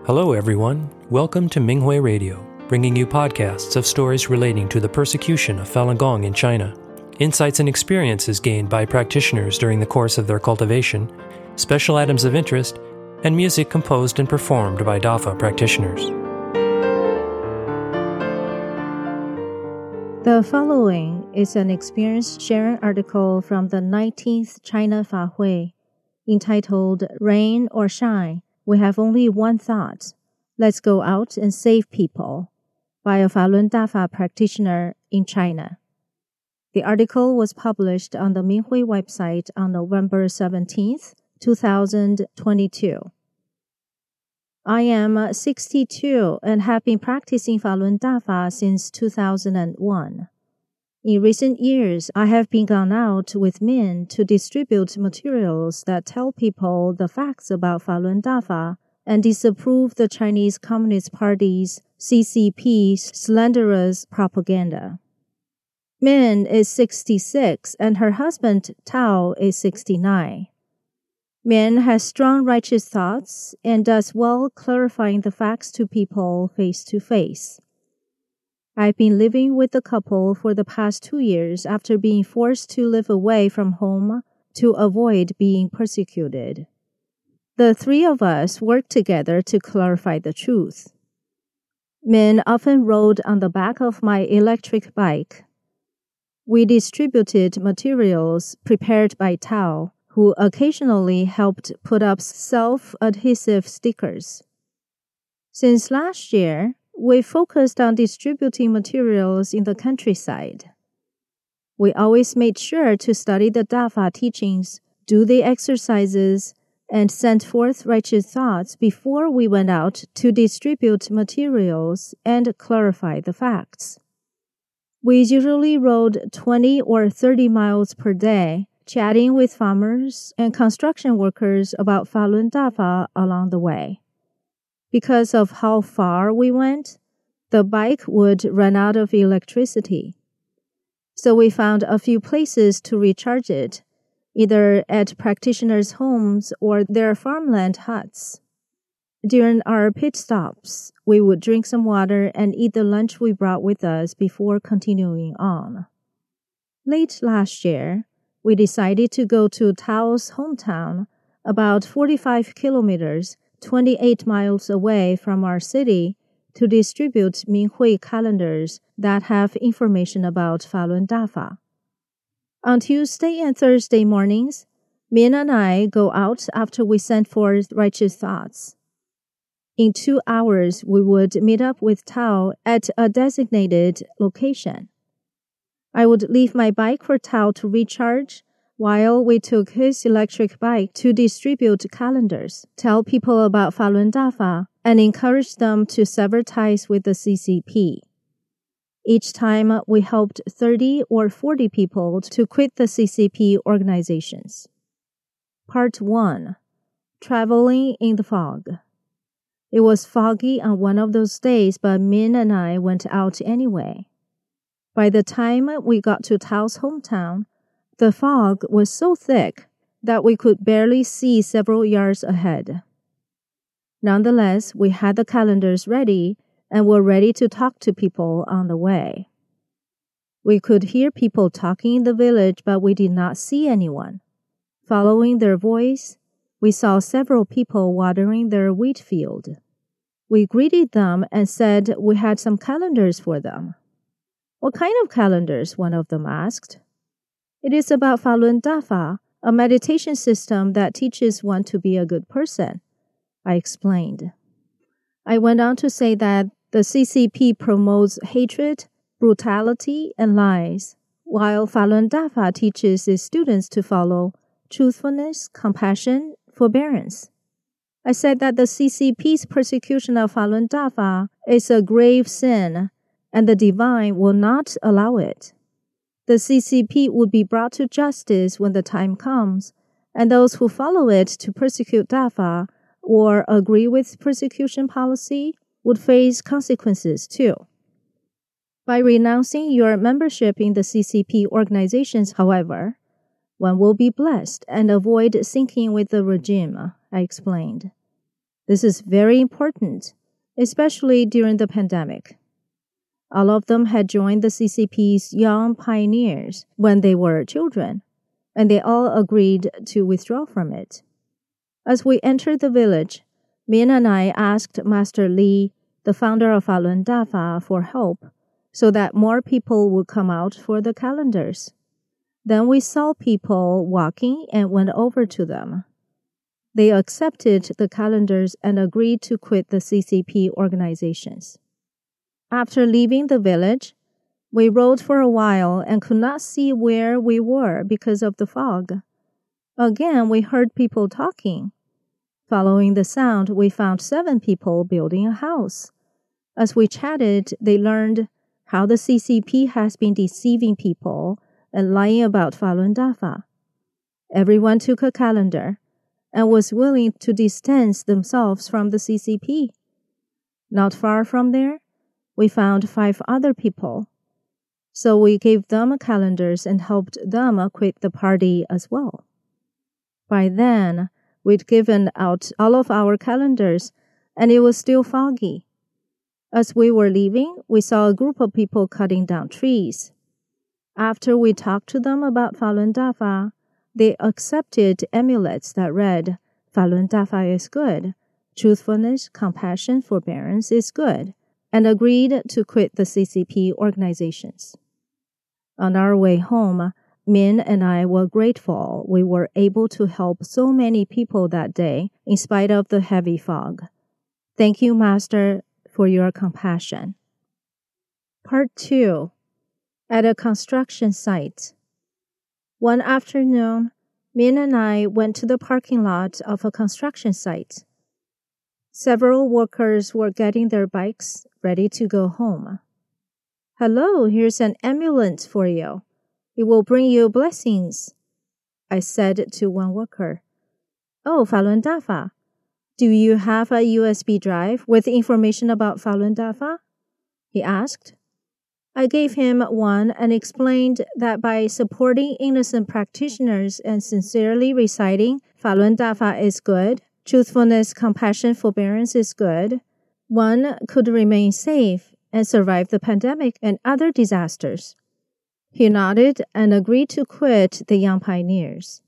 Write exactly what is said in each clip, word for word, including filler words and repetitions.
Hello, everyone. Welcome to Minghui Radio, bringing you podcasts of stories relating to the persecution of Falun Gong in China, insights and experiences gained by practitioners during the course of their cultivation, special items of interest, and music composed and performed by Dafa practitioners. The following is an experience-sharing article from the nineteenth China Fa Hui, entitled Rain or Shine, We Have Only One Thought. Let's Go Out and Save People, by a Falun Dafa practitioner in China. The article was published on the Minghui website on November seventeenth, two thousand twenty-two. I am sixty-two and have been practicing Falun Dafa since two thousand one. In recent years, I have been gone out with men to distribute materials that tell people the facts about Falun Dafa and disapprove the Chinese Communist Party's C C P's slanderous propaganda. Min is sixty-six and her husband Tao is sixty-nine. Min has strong righteous thoughts and does well clarifying the facts to people face to face. I've been living with the couple for the past two years after being forced to live away from home to avoid being persecuted. The three of us worked together to clarify the truth. Min often rode on the back of my electric bike. We distributed materials prepared by Tao, who occasionally helped put up self-adhesive stickers. Since last year, we focused on distributing materials in the countryside. We always made sure to study the Dafa teachings, do the exercises, and send forth righteous thoughts before we went out to distribute materials and clarify the facts. We usually rode twenty or thirty miles per day, chatting with farmers and construction workers about Falun Dafa along the way. Because of how far we went, the bike would run out of electricity. So we found a few places to recharge it, either at practitioners' homes or their farmland huts. During our pit stops, we would drink some water and eat the lunch we brought with us before continuing on. Late last year, we decided to go to Tao's hometown, about forty-five kilometers, twenty-eight miles away from our city, to distribute Minghui calendars that have information about Falun Dafa. On Tuesday and Thursday mornings, Min and I go out after we send forth righteous thoughts. In two hours, we would meet up with Tao at a designated location. I would leave my bike for Tao to recharge, while we took his electric bike to distribute calendars, tell people about Falun Dafa, and encourage them to sever ties with the C C P. Each time, we helped thirty or forty people to quit the C C P organizations. Part one. Traveling in the Fog. It was foggy on one of those days, but Min and I went out anyway. By the time we got to Tao's hometown, the fog was so thick that we could barely see several yards ahead. Nonetheless, we had the calendars ready and were ready to talk to people on the way. We could hear people talking in the village, but we did not see anyone. Following their voice, we saw several people watering their wheat field. We greeted them and said we had some calendars for them. "What kind of calendars?" one of them asked. "It is about Falun Dafa, a meditation system that teaches one to be a good person," I explained. I went on to say that the C C P promotes hatred, brutality, and lies, while Falun Dafa teaches its students to follow truthfulness, compassion, forbearance. I said that the C C P's persecution of Falun Dafa is a grave sin, and the divine will not allow it. The C C P would be brought to justice when the time comes, and those who follow it to persecute Dafa or agree with persecution policy would face consequences too. By renouncing your membership in the C C P organizations, however, one will be blessed and avoid sinking with the regime, I explained. This is very important, especially during the pandemic. All of them had joined the C C P's Young Pioneers when they were children, and they all agreed to withdraw from it. As we entered the village, Min and I asked Master Li, the founder of Falun Dafa, for help so that more people would come out for the calendars. Then we saw people walking and went over to them. They accepted the calendars and agreed to quit the C C P organizations. After leaving the village, we rode for a while and could not see where we were because of the fog. Again, we heard people talking. Following the sound, we found seven people building a house. As we chatted, they learned how the C C P has been deceiving people and lying about Falun Dafa. Everyone took a calendar and was willing to distance themselves from the C C P. Not far from there, we found five other people. So we gave them calendars and helped them quit the party as well. By then, we'd given out all of our calendars, and it was still foggy. As we were leaving, we saw a group of people cutting down trees. After we talked to them about Falun Dafa, they accepted amulets that read, Falun Dafa is good, truthfulness, compassion, forbearance is good, and agreed to quit the C C P organizations. On our way home, Min and I were grateful we were able to help so many people that day in spite of the heavy fog. Thank you, Master, for your compassion. Part two. At a construction site. One afternoon, Min and I went to the parking lot of a construction site. Several workers were getting their bikes ready to go home. Hello, here's an amulet for you. It will bring you blessings, I said to one worker. Oh, Falun Dafa. Do you have a U S B drive with information about Falun Dafa? He asked. I gave him one and explained that by supporting innocent practitioners and sincerely reciting Falun Dafa is good, truthfulness, compassion, forbearance is good, one could remain safe and survive the pandemic and other disasters. He nodded and agreed to quit the Young Pioneers.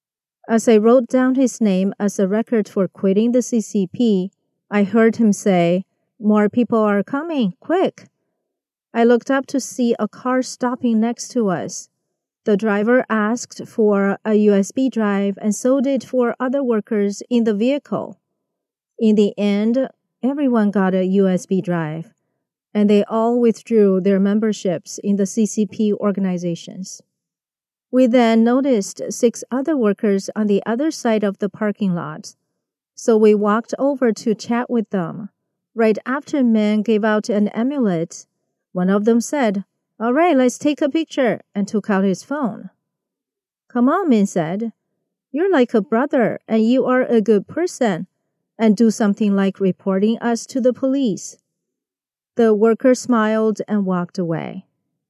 As I wrote down his name as a record for quitting the C C P, I heard him say, More people are coming, quick! I looked up to see a car stopping next to us. The driver asked for a U S B drive and so did four other workers in the vehicle. In the end, everyone got a U S B drive, and they all withdrew their memberships in the C C P organizations. We then noticed six other workers on the other side of the parking lot, so we walked over to chat with them. Right after Min gave out an amulet, one of them said, All right, let's take a picture, and took out his phone. Come on, Min said. You're like a brother, and you are a good person, and do something like reporting us to the police. The worker smiled and walked away.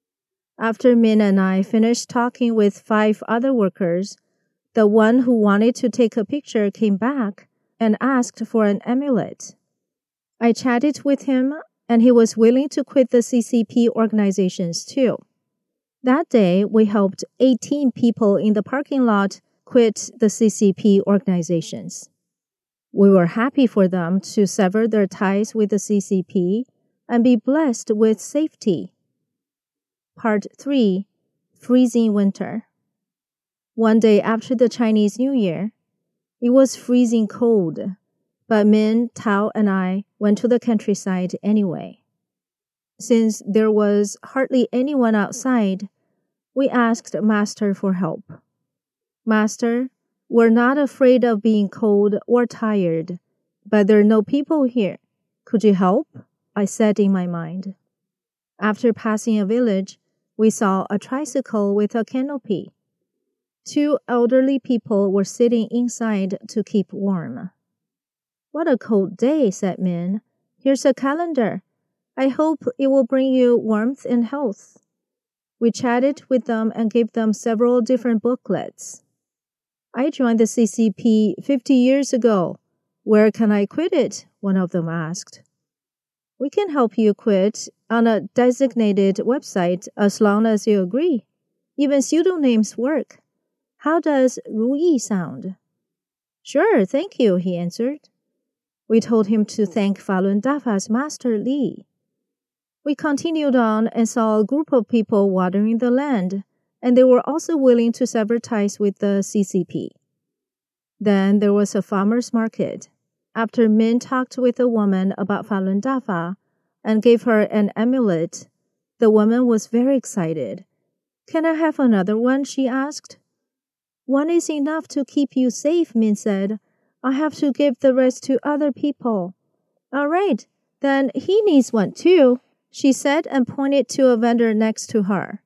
After Min and I finished talking with five other workers, the one who wanted to take a picture came back and asked for an amulet. I chatted with him, and he was willing to quit the C C P organizations too. That day, we helped eighteen people in the parking lot quit the C C P organizations. We were happy for them to sever their ties with the C C P and be blessed with safety. Part three. Freezing Winter. One day after the Chinese New Year, it was freezing cold, but Min, Tao, and I went to the countryside anyway. Since there was hardly anyone outside, we asked Master for help. Master, we're not afraid of being cold or tired, but there are no people here. Could you help? I said in my mind. After passing a village, we saw a tricycle with a canopy. Two elderly people were sitting inside to keep warm. What a cold day, said Min. Here's a calendar. I hope it will bring you warmth and health. We chatted with them and gave them several different booklets. I joined the C C P fifty years ago. Where can I quit it? One of them asked. We can help you quit on a designated website as long as you agree. Even pseudonames work. How does Ru Yi sound? Sure, thank you, he answered. We told him to thank Falun Dafa's master Li. We continued on and saw a group of people watering the land, and they were also willing to sever ties with the C C P. Then there was a farmer's market. After Min talked with a woman about Falun Dafa and gave her an amulet, the woman was very excited. Can I have another one? She asked. One is enough to keep you safe, Min said. I have to give the rest to other people. All right, then he needs one too, she said and pointed to a vendor next to her.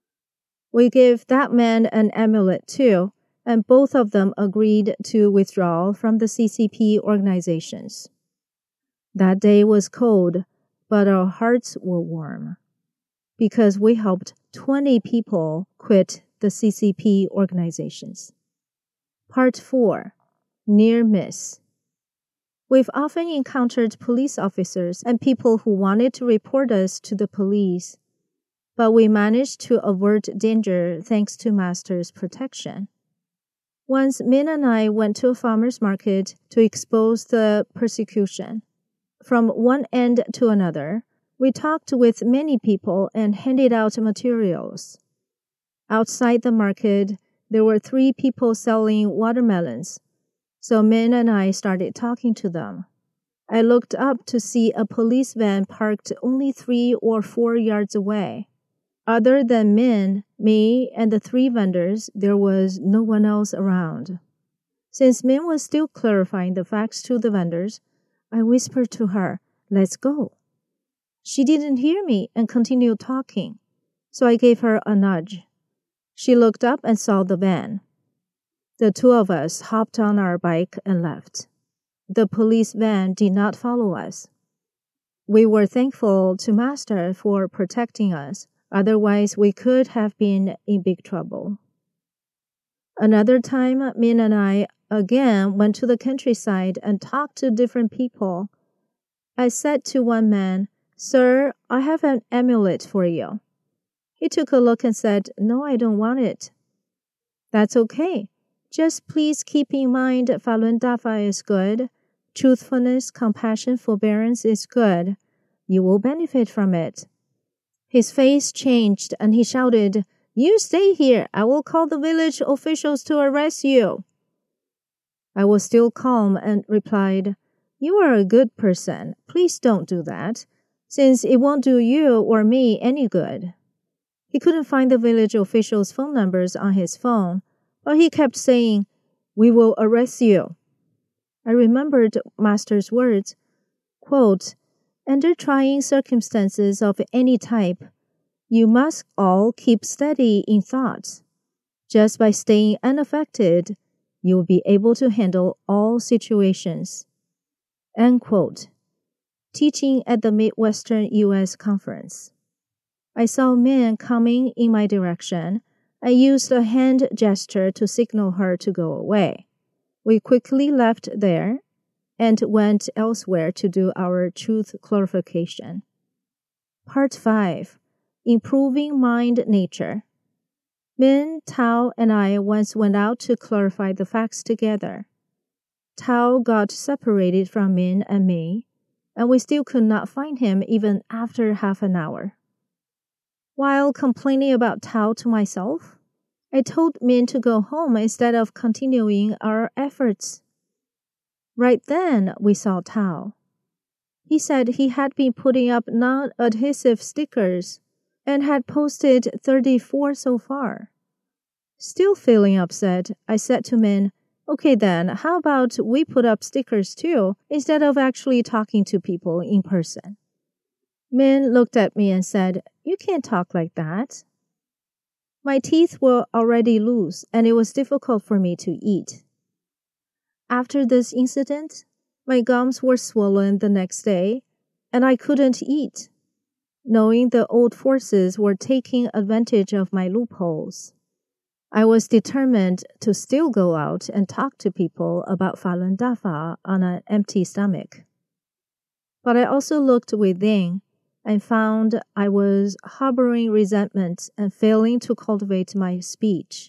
We gave that man an amulet too, and both of them agreed to withdraw from the C C P organizations. That day was cold, but our hearts were warm, because we helped twenty people quit the C C P organizations. Part four. Near miss. We've often encountered police officers and people who wanted to report us to the police, but we managed to avert danger thanks to Master's protection. Once Min and I went to a farmer's market to expose the persecution. From one end to another, we talked with many people and handed out materials. Outside the market, there were three people selling watermelons, so Min and I started talking to them. I looked up to see a police van parked only three or four yards away. Other than Min, me, and the three vendors, there was no one else around. Since Min was still clarifying the facts to the vendors, I whispered to her, "Let's go." She didn't hear me and continued talking, so I gave her a nudge. She looked up and saw the van. The two of us hopped on our bike and left. The police van did not follow us. We were thankful to Master for protecting us. Otherwise, we could have been in big trouble. Another time, Min and I again went to the countryside and talked to different people. I said to one man, "Sir, I have an amulet for you." He took a look and said, "No, I don't want it." "That's okay. Just please keep in mind Falun Dafa is good. Truthfulness, compassion, forbearance is good. You will benefit from it." His face changed and he shouted, "You stay here. I will call the village officials to arrest you." I was still calm and replied, "You are a good person. Please don't do that, since it won't do you or me any good." He couldn't find the village officials' phone numbers on his phone, but he kept saying, "We will arrest you." I remembered Master's words, quote, "Under trying circumstances of any type, you must all keep steady in thought. Just by staying unaffected, you will be able to handle all situations." End quote. Teaching at the Midwestern U S Conference. I saw Min coming in my direction. I used a hand gesture to signal her to go away. We quickly left there and went elsewhere to do our truth clarification. Part five. Improving Mind Nature. Min, Tao, and I once went out to clarify the facts together. Tao got separated from Min and me, and we still could not find him even after half an hour. While complaining about Tao to myself, I told Min to go home instead of continuing our efforts. Right then, we saw Tao. He said he had been putting up non-adhesive stickers and had posted thirty-four so far. Still feeling upset, I said to Min, "Okay then, how about we put up stickers too, instead of actually talking to people in person?" Min looked at me and said, "You can't talk like that." My teeth were already loose, and it was difficult for me to eat. After this incident, my gums were swollen the next day, and I couldn't eat, knowing the old forces were taking advantage of my loopholes. I was determined to still go out and talk to people about Falun Dafa on an empty stomach. But I also looked within and found I was harboring resentment and failing to cultivate my speech.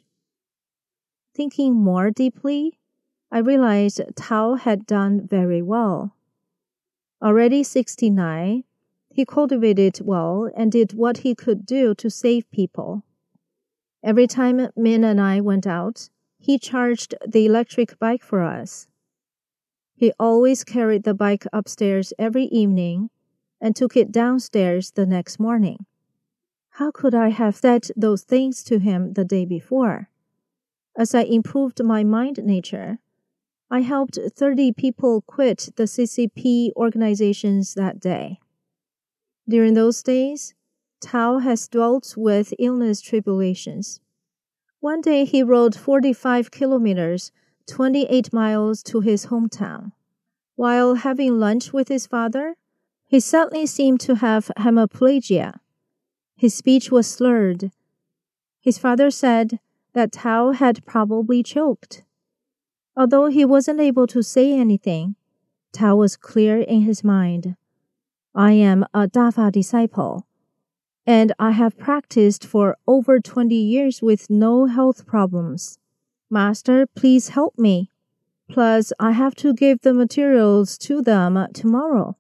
Thinking more deeply, I realized Tao had done very well. Already sixty-nine, he cultivated well and did what he could do to save people. Every time Min and I went out, he charged the electric bike for us. He always carried the bike upstairs every evening and took it downstairs the next morning. How could I have said those things to him the day before? As I improved my mind nature, I helped thirty people quit the C C P organizations that day. During those days, Tao has dwelt with illness tribulations. One day he rode forty-five kilometers, twenty-eight miles to his hometown. While having lunch with his father, he suddenly seemed to have hemiplegia. His speech was slurred. His father said that Tao had probably choked. Although he wasn't able to say anything, Tao was clear in his mind. I am a Dafa disciple, and I have practiced for over twenty years with no health problems. Master, please help me. Plus, I have to give the materials to them tomorrow.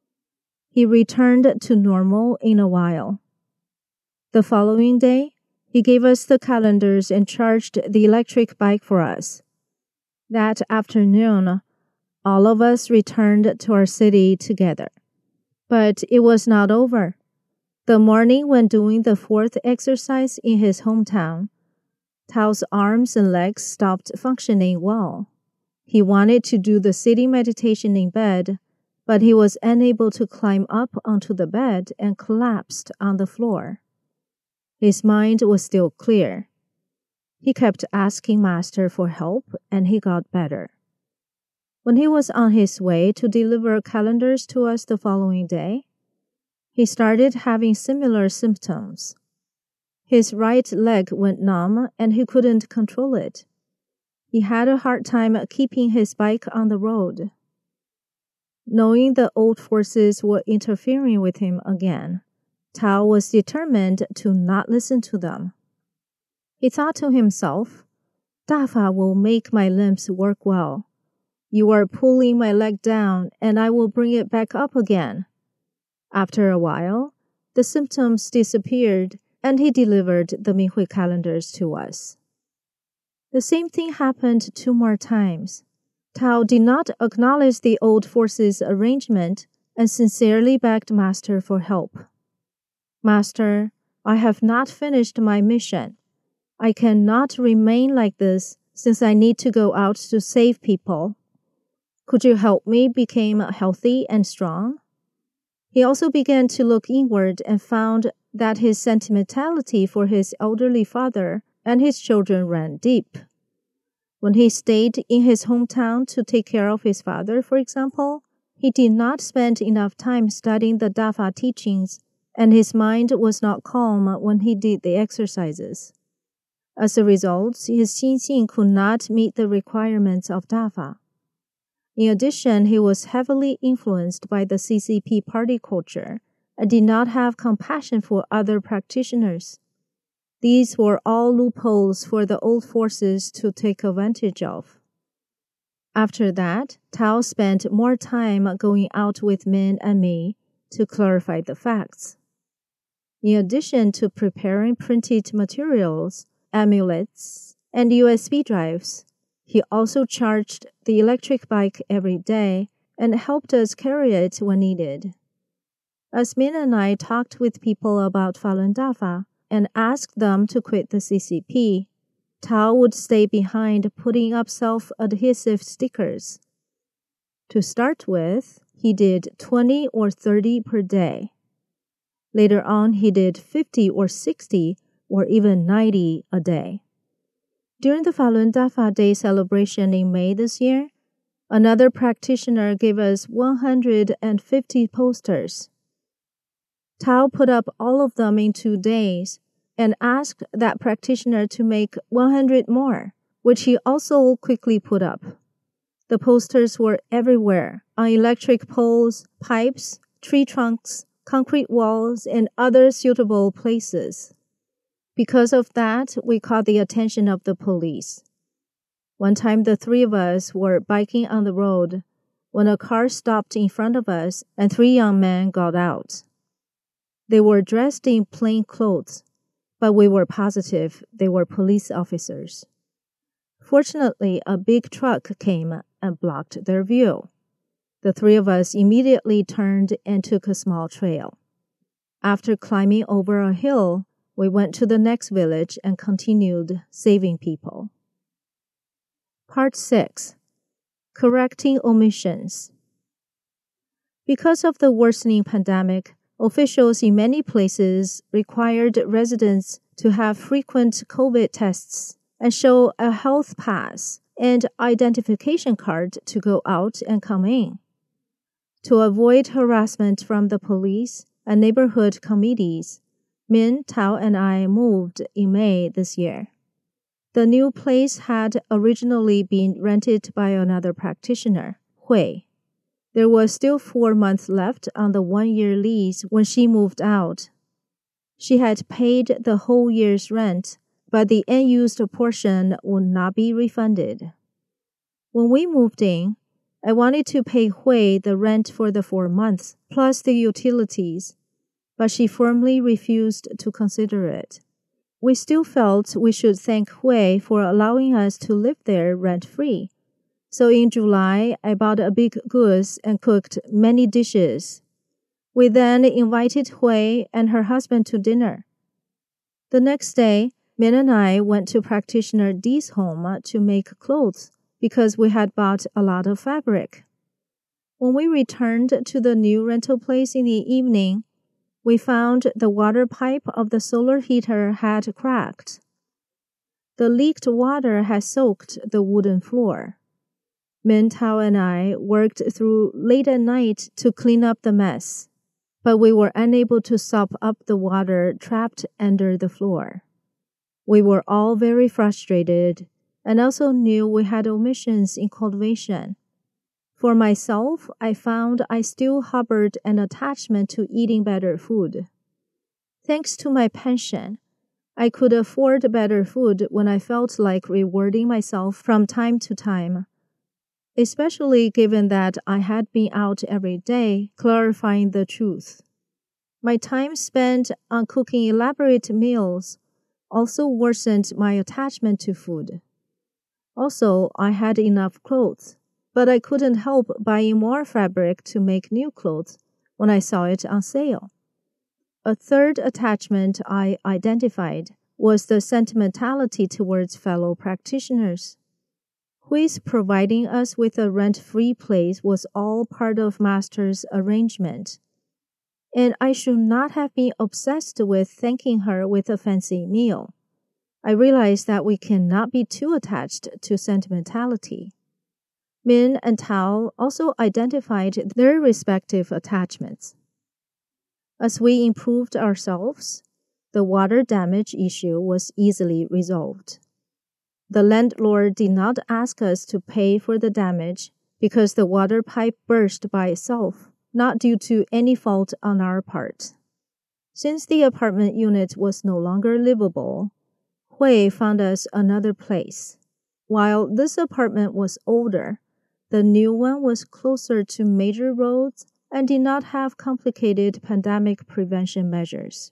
He returned to normal in a while. The following day, he gave us the calendars and charged the electric bike for us. That afternoon, all of us returned to our city together. But it was not over. The morning when doing the fourth exercise in his hometown, Tao's arms and legs stopped functioning well. He wanted to do the sitting meditation in bed, but he was unable to climb up onto the bed and collapsed on the floor. His mind was still clear. He kept asking Master for help, and he got better. When he was on his way to deliver calendars to us the following day, he started having similar symptoms. His right leg went numb, and he couldn't control it. He had a hard time keeping his bike on the road. Knowing the old forces were interfering with him again, Tao was determined to not listen to them. He thought to himself, Dafa will make my limbs work well. You are pulling my leg down, and I will bring it back up again. After a while, the symptoms disappeared, and he delivered the Minghui calendars to us. The same thing happened two more times. Tao did not acknowledge the old forces' arrangement and sincerely begged Master for help. Master, I have not finished my mission. I cannot remain like this since I need to go out to save people. Could you help me become healthy and strong? He also began to look inward and found that his sentimentality for his elderly father and his children ran deep. When he stayed in his hometown to take care of his father, for example, he did not spend enough time studying the Dafa teachings, and his mind was not calm when he did the exercises. As a result, his Xinxing could not meet the requirements of Dafa. In addition, he was heavily influenced by the C C P party culture and did not have compassion for other practitioners. These were all loopholes for the old forces to take advantage of. After that, Tao spent more time going out with Min and me to clarify the facts. In addition to preparing printed materials, amulets, and U S B drives, he also charged the electric bike every day and helped us carry it when needed. As Min and I talked with people about Falun Dafa and asked them to quit the C C P, Tao would stay behind putting up self-adhesive stickers. To start with, he did twenty or thirty per day. Later on, he did fifty or sixty or even ninety a day. During the Falun Dafa Day celebration in May this year, another practitioner gave us one hundred fifty posters. Tao put up all of them in two days, and asked that practitioner to make one hundred more, which he also quickly put up. The posters were everywhere, on electric poles, pipes, tree trunks, concrete walls, and other suitable places. Because of that, we caught the attention of the police. One time the three of us were biking on the road when a car stopped in front of us and three young men got out. They were dressed in plain clothes, but we were positive they were police officers. Fortunately, a big truck came and blocked their view. The three of us immediately turned and took a small trail. After climbing over a hill, we went to the next village and continued saving people. Part six. Correcting omissions. Because of the worsening pandemic, officials in many places required residents to have frequent COVID tests and show a health pass and identification card to go out and come in. To avoid harassment from the police and neighborhood committees, Min, Tao, and I moved in May this year. The new place had originally been rented by another practitioner, Hui. There was still four months left on the one-year lease when she moved out. She had paid the whole year's rent, but the unused portion would not be refunded. When we moved in, I wanted to pay Hui the rent for the four months, plus the utilities, but she firmly refused to consider it. We still felt we should thank Hui for allowing us to live there rent-free. So in July, I bought a big goose and cooked many dishes. We then invited Hui and her husband to dinner. The next day, Min and I went to practitioner Di's home to make clothes because we had bought a lot of fabric. When we returned to the new rental place in the evening, we found the water pipe of the solar heater had cracked. The leaked water had soaked the wooden floor. Min, Tao, and I worked through late at night to clean up the mess, but we were unable to sop up the water trapped under the floor. We were all very frustrated and also knew we had omissions in cultivation. For myself, I found I still harbored an attachment to eating better food. Thanks to my pension, I could afford better food when I felt like rewarding myself from time to time, especially given that I had been out every day clarifying the truth. My time spent on cooking elaborate meals also worsened my attachment to food. Also, I had enough clothes, but I couldn't help buying more fabric to make new clothes when I saw it on sale. A third attachment I identified was the sentimentality towards fellow practitioners. Hui's providing us with a rent-free place was all part of Master's arrangement, and I should not have been obsessed with thanking her with a fancy meal. I realized that we cannot be too attached to sentimentality. Min and Tao also identified their respective attachments. As we improved ourselves, the water damage issue was easily resolved. The landlord did not ask us to pay for the damage because the water pipe burst by itself, not due to any fault on our part. Since the apartment unit was no longer livable, Hui found us another place. While this apartment was older, the new one was closer to major roads and did not have complicated pandemic prevention measures.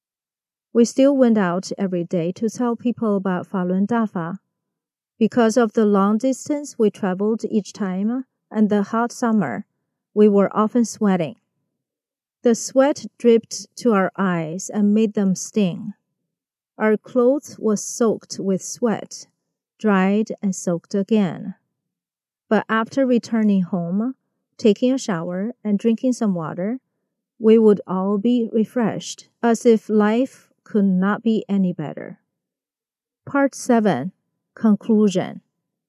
We still went out every day to tell people about Falun Dafa. Because of the long distance we traveled each time and the hot summer, we were often sweating. The sweat dripped to our eyes and made them sting. Our clothes was soaked with sweat, dried and soaked again. But after returning home, taking a shower and drinking some water, we would all be refreshed, as if life could not be any better. Part seven. Conclusion.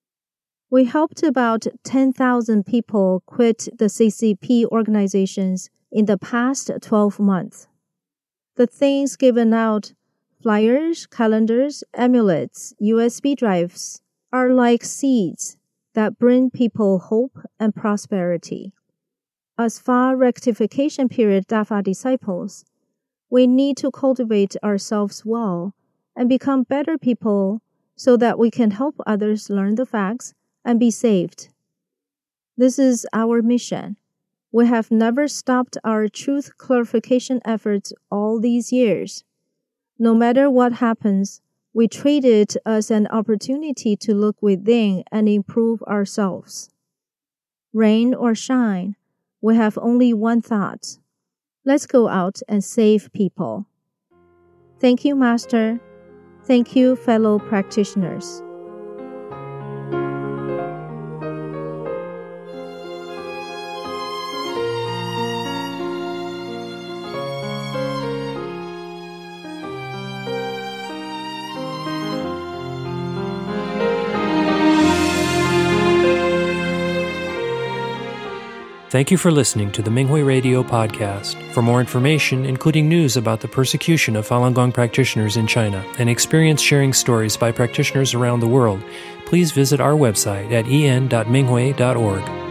We helped about ten thousand people quit the C C P organizations in the past twelve months. The things given out Flyers, calendars, amulets, U S B drives are like seeds that bring people hope and prosperity. As Fa rectification period Dafa disciples, we need to cultivate ourselves well and become better people so that we can help others learn the facts and be saved. This is our mission. We have never stopped our truth clarification efforts all these years. No matter what happens, we treat it as an opportunity to look within and improve ourselves. Rain or shine, we have only one thought. Let's go out and save people. Thank you, Master. Thank you, fellow practitioners. Thank you for listening to the Minghui Radio podcast. For more information, including news about the persecution of Falun Gong practitioners in China and experience-sharing stories by practitioners around the world, please visit our website at en dot minghui dot org.